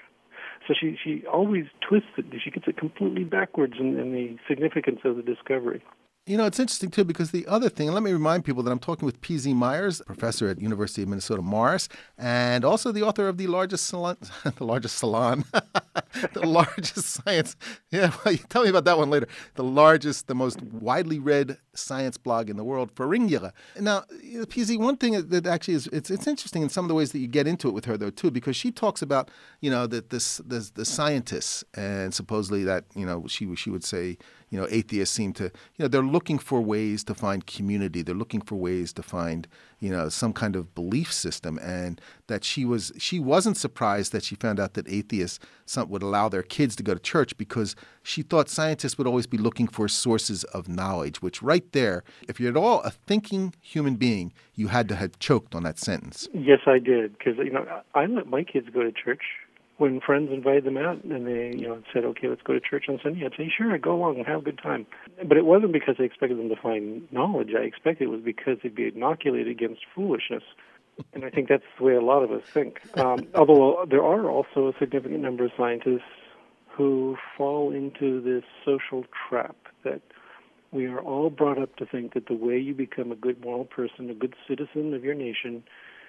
So she, she always twists it. She gets it completely backwards in, in the significance of the discovery. You know, it's interesting, too, because the other thing, and let me remind people that I'm talking with P Z Myers, professor at University of Minnesota Morris, and also the author of the largest salon, the largest salon, the largest science. Yeah, well, you tell me about that one later. The largest, the most widely read science blog in the world, Pharyngula. Now, P Z, one thing that actually is, it's it's interesting in some of the ways that you get into it with her, though, too, because she talks about, you know, that this, this the scientists, and supposedly that, you know, she she would say, you know, atheists seem to, you know, they're looking for ways to find community. They're looking for ways to find, you know, some kind of belief system. And that she was, she wasn't surprised that she found out that atheists some, would allow their kids to go to church, because she thought scientists would always be looking for sources of knowledge, which right there, if you're at all a thinking human being, you had to have choked on that sentence. Yes, I did, because, you know, I let my kids go to church. When friends invited them out and they, you know, said, okay, let's go to church on Sunday, I'd say, sure, go along and have a good time. But it wasn't because I expected them to find knowledge. I expected it was because they'd be inoculated against foolishness. And I think that's the way a lot of us think. Um, although there are also a significant number of scientists who fall into this social trap that we are all brought up to think that the way you become a good moral person, a good citizen of your nation,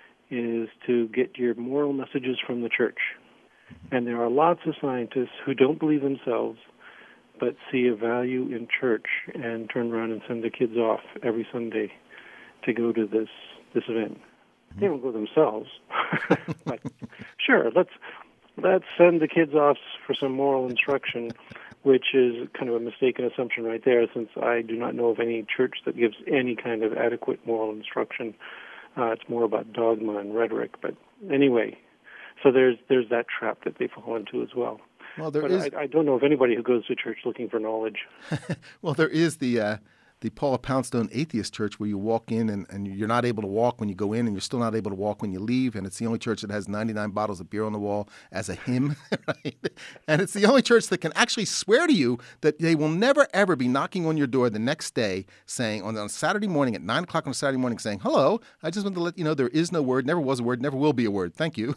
is to get your moral messages from the church. And there are lots of scientists who don't believe themselves, but see a value in church and turn around and send the kids off every Sunday to go to this this event. They don't go themselves. But sure, let's let's send the kids off for some moral instruction, which is kind of a mistaken assumption right there, since I do not know of any church that gives any kind of adequate moral instruction. Uh, it's more about dogma and rhetoric. But anyway, so there's there's that trap that they fall into as well. Well, there but is. I, I don't know of anybody who goes to church looking for knowledge. Well, there is the uh, the Paula Poundstone Atheist Church, where you walk in and, and you're not able to walk when you go in, and you're still not able to walk when you leave. And it's the only church that has ninety-nine bottles of beer on the wall as a hymn, right? And it's the only church that can actually swear to you that they will never, ever be knocking on your door the next day saying, on, on Saturday morning at nine o'clock on a Saturday morning, saying, hello, I just want to let you know there is no word, never was a word, never will be a word. Thank you.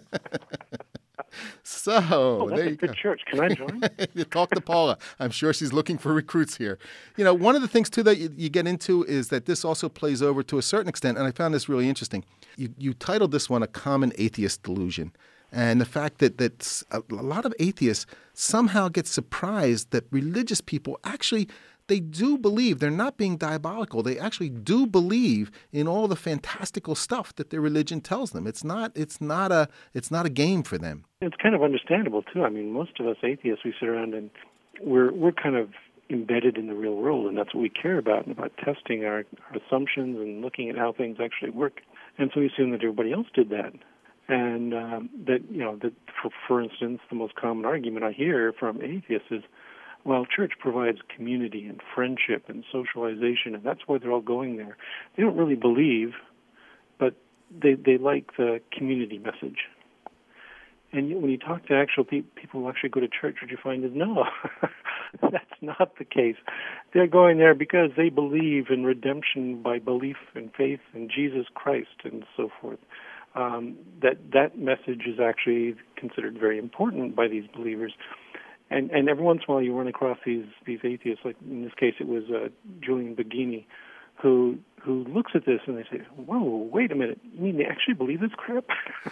So Oh, that's there a you good go. church. Can I join? You talk to Paula. I'm sure she's looking for recruits here. You know, one of the things, too, that you, you get into is that this also plays over to a certain extent, and I found this really interesting. You, you titled this one A Common Atheist Delusion. And the fact that, that a, a lot of atheists somehow get surprised that religious people actually, they do believe, they're not being diabolical. They actually do believe in all the fantastical stuff that their religion tells them. It's not, it's not a, it's not a game for them. It's kind of understandable, too. I mean, most of us atheists, we sit around and we're we're kind of embedded in the real world, and that's what we care about, and about testing our, our assumptions and looking at how things actually work. And so we assume that everybody else did that. And um, that, you know, that for, for instance, the most common argument I hear from atheists is, well, church provides community and friendship and socialization, and that's why they're all going there. They don't really believe, but they they like the community message. And you, when you talk to actual pe- people who actually go to church, what you find is, no, that's not the case. They're going there because they believe in redemption by belief and faith in Jesus Christ and so forth. Um, that that message is actually considered very important by these believers. And and every once in a while you run across these, these atheists, like in this case it was uh, Julian Baggini, who who looks at this and they say, whoa, wait a minute, you mean they actually believe this crap?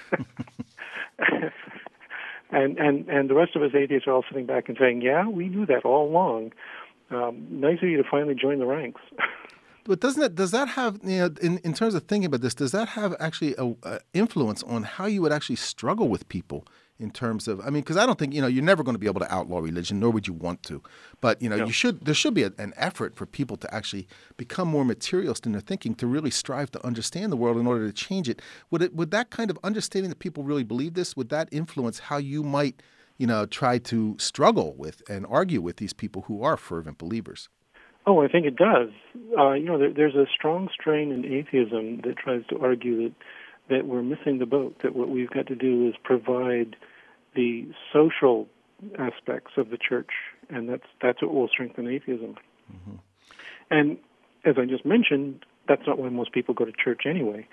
and, and, and the rest of us atheists are all sitting back and saying, yeah, we knew that all along. Um, nice of you to finally join the ranks. But doesn't that, does that have, you know, in, in terms of thinking about this, does that have actually a, a influence on how you would actually struggle with people in terms of, I mean, because I don't think, you know, you're never going to be able to outlaw religion, nor would you want to. But, you know, No. you should, there should be a, an effort for people to actually become more materialist in their thinking, to really strive to understand the world in order to change it. Would it, would that kind of understanding that people really believe this, would that influence how you might, you know, try to struggle with and argue with these people who are fervent believers? Oh, I think it does. Uh, you know, there, there's a strong strain in atheism that tries to argue that, that we're missing the boat, that what we've got to do is provide the social aspects of the church, and that's that's what will strengthen atheism. Mm-hmm. And as I just mentioned, that's not why most people go to church anyway.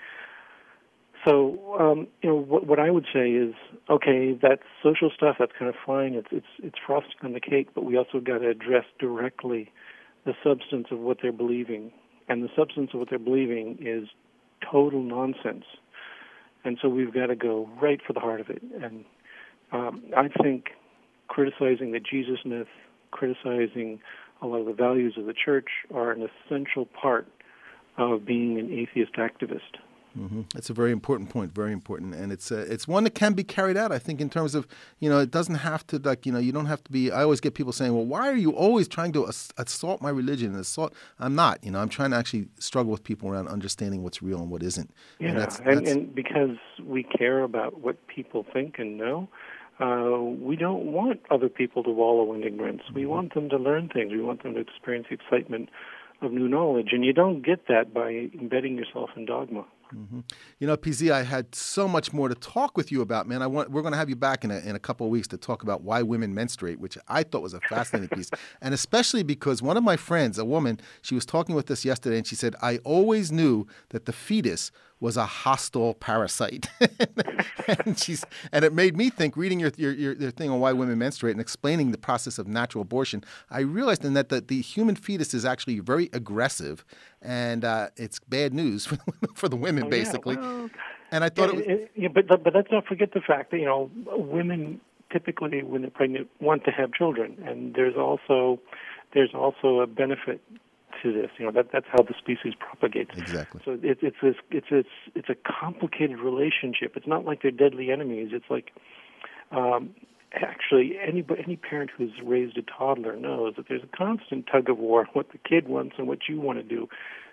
So, um, you know, what, what I would say is, okay, that social stuff, that's kind of fine. It's it's it's frosting on the cake, but we also got to address directly the substance of what they're believing. And the substance of what they're believing is total nonsense. And so we've got to go right for the heart of it. And um, I think criticizing the Jesus myth, criticizing a lot of the values of the church are an essential part of being an atheist activist. Mm-hmm. That's a very important point, very important. And it's uh, it's one that can be carried out, I think, in terms of, you know, it doesn't have to, like, you know, you don't have to be, I always get people saying, well, why are you always trying to ass- assault my religion? And assault? I'm not, you know, I'm trying to actually struggle with people around understanding what's real and what isn't. Yeah, and, that's, and, that's... and because we care about what people think and know, uh, we don't want other people to wallow in ignorance. We Mm-hmm. want them to learn things. We want them to experience the excitement of new knowledge. And you don't get that by embedding yourself in dogma. Mm-hmm. You know, P Z, I had so much more to talk with you about, man. I want we're going to have you back in a, in a couple of weeks to talk about why women menstruate, which I thought was a fascinating piece. And especially because one of my friends, a woman, she was talking with us yesterday, and she said, I always knew that the fetus was a hostile parasite. and she's and it made me think, reading your, your your your thing on why women menstruate and explaining the process of natural abortion, I realized then that the, the human fetus is actually very aggressive, and uh, it's bad news for, for the women, Oh, basically. Yeah, well, and I thought yeah, it was... it, yeah, but but let's not forget the fact that, you know, women typically, when they're pregnant, want to have children, and there's also there's also a benefit to this. You know, that that's how the species propagates. Exactly. So it, it's this it's it's it's a complicated relationship. It's not like they're deadly enemies. It's like um, actually any any parent who's raised a toddler knows that there's a constant tug of war on what the kid wants and what you want to do.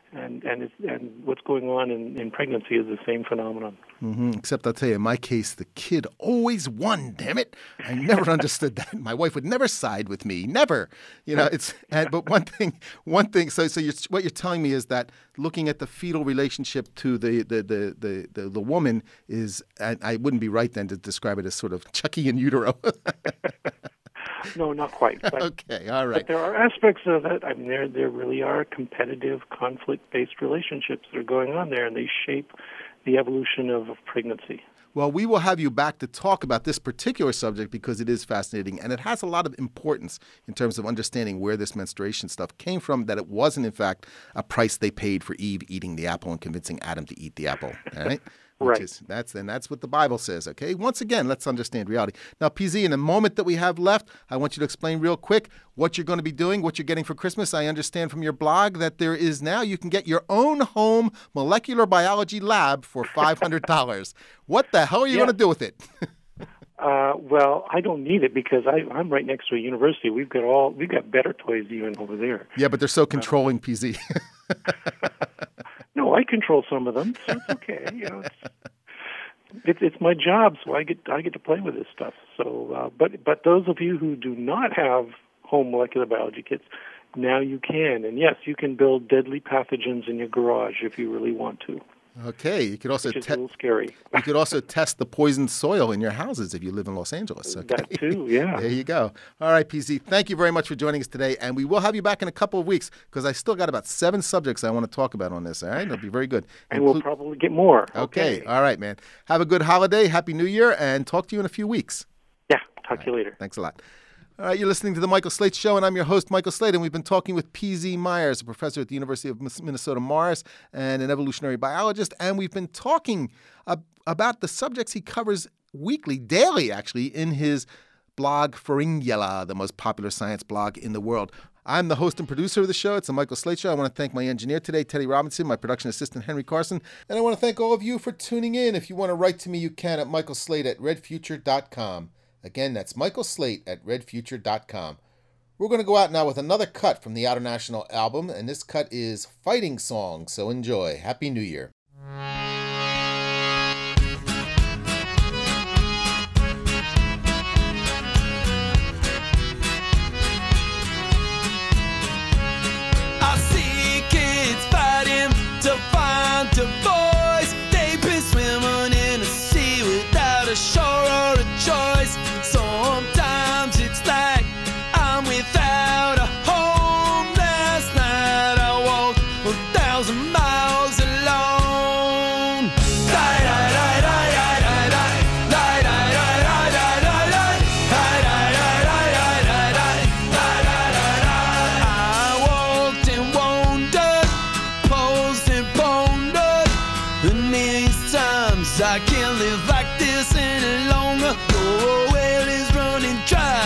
And and it's, and what's going on in, in pregnancy is the same phenomenon. Mm-hmm. Except I'll tell you, in my case, the kid always won. Damn it! I never understood that. My wife would never side with me. Never. You know, it's. And, but one thing, one thing. So, so you're, what you're telling me is that looking at the fetal relationship to the the the the, the, the woman is. I, I wouldn't be right then to describe it as sort of Chucky in utero. No, not quite. But, okay, all right. But there are aspects of it. I mean, there there really are competitive, conflict-based relationships that are going on there, and they shape the evolution of, of pregnancy. Well, we will have you back to talk about this particular subject because it is fascinating, and it has a lot of importance in terms of understanding where this menstruation stuff came from, that it wasn't, in fact, a price they paid for Eve eating the apple and convincing Adam to eat the apple, all right? Which right. Is, that's, and that's what the Bible says, okay? Once again, let's understand reality. Now, P Z, in the moment that we have left, I want you to explain real quick what you're going to be doing, what you're getting for Christmas. I understand from your blog that there is now, you can get your own home molecular biology lab for five hundred dollars. What the hell are you yeah. going to do with it? uh, well, I don't need it because I, I'm right next to a university. We've got all we've got better toys even over there. Yeah, but they're so controlling, uh, P Z. No, I control some of them, so it's okay. You know, it's, it's it's my job, so I get I get to play with this stuff. So, uh, but but those of you who do not have home molecular biology kits, now you can, and yes, you can build deadly pathogens in your garage if you really want to. Okay, you could also which is te- a little scary. You could also test the poisoned soil in your houses if you live in Los Angeles. Okay? That too, yeah. There you go. All right, P Z, thank you very much for joining us today, and we will have you back in a couple of weeks because I still got about seven subjects I want to talk about on this. All right, it'll be very good. And Inclu- we'll probably get more. Okay. okay, all right, man. Have a good holiday, Happy New Year, and talk to you in a few weeks. Yeah, talk to you later. Thanks a lot. All right, you're listening to The Michael Slate Show, and I'm your host, Michael Slate, and we've been talking with P Z Myers, a professor at the University of Minnesota Morris and an evolutionary biologist, and we've been talking uh, about the subjects he covers weekly, daily, actually, in his blog, Pharyngula, the most popular science blog in the world. I'm the host and producer of the show. It's The Michael Slate Show. I want to thank my engineer today, Teddy Robinson, my production assistant, Henry Carson, and I want to thank all of you for tuning in. If you want to write to me, you can at michael slate at red future dot com. Again, that's Michael Slate at red future dot com. We're going to go out now with another cut from the Outer National album, and this cut is Fighting Song, so enjoy. Happy New Year. I see kids fighting to find a voice. They've been swimming in the sea without a shore or a choice. Sometimes it's like I'm without a home. Last night I walked a thousand miles alone. Die, die, die, die, die, die, die. Die, die, die, die, die, die, die. Die, die, die, die, die, die, die. Die, die, die, die. I walked and wandered, posed and pondered. And these times I can't live like this any longer. The well is running dry.